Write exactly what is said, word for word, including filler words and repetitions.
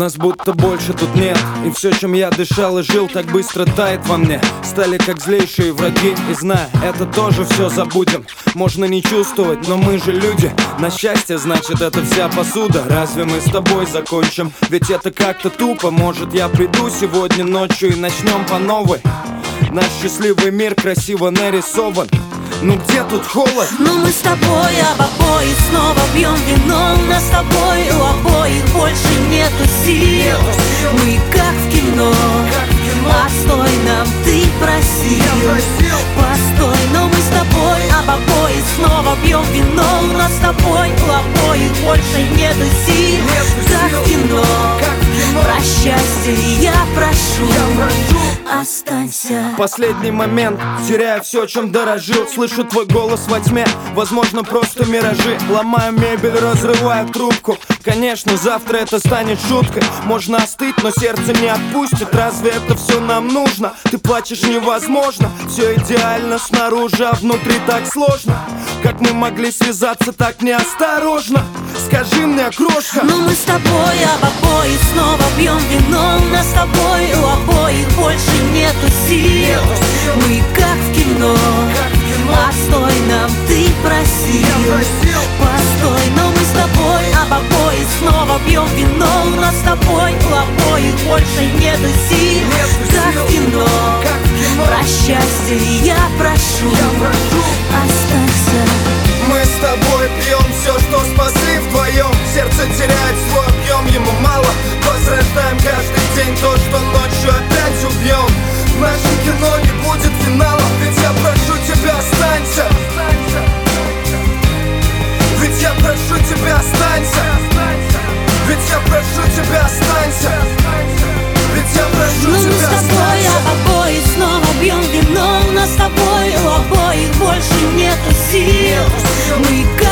Нас будто больше тут нет, и все, чем я дышал и жил, так быстро тает во мне. Стали как злейшие враги, и зная, это тоже все забудем. Можно не чувствовать, но мы же люди. На счастье, значит, это вся посуда. Разве мы с тобой закончим? Ведь это как-то тупо. Может, я приду сегодня ночью и начнем по новой. Наш счастливый мир красиво нарисован. Ну где тут холод? Ну мы с тобой об обоих снова пьем вино. У нас с тобой у обоих больше нету сил. Мы как в кино, постой, нам ты просил. Постой, но мы с тобой об обоих снова пьем вино. У нас с тобой у обоих больше нету сил. Как в кино, про счастье я прошу, останься. Последний момент, теряю все, чем дорожил. Слышу твой голос во тьме, возможно, просто миражи. Ломаю мебель, разрываю трубку. Конечно, завтра это станет шуткой. Можно остыть, но сердце не отпустит. Разве это все нам нужно? Ты плачешь невозможно. Все идеально снаружи, а внутри так сложно. Как мы могли связаться так неосторожно? Скажи мне, крошка. Ну мы с тобой об обоих снова пьем вино. У нас с тобой у обоих больше нету сил. Мы как в кино, постой, нам ты просил. Постой, но мы с тобой об обоих снова пьем вино. У нас с тобой у обоих больше нету сил. Как в кино, про счастье я прошу, останься. Мы с тобой пьем все, что спасли вдвоем. Сердце теряет свой объем, ему мало. Возрождаем каждый день то, что ночью опять убьем. В нашем кино не будет финала, ведь я прошу тебя, останься. Ведь я прошу тебя, останься. Ведь я прошу тебя, останься. Ведь я прошу ну, тебя, останься. Мы с тобой об обоих снова пьем вино. У нас с тобой у обоих больше нету сил. Мы как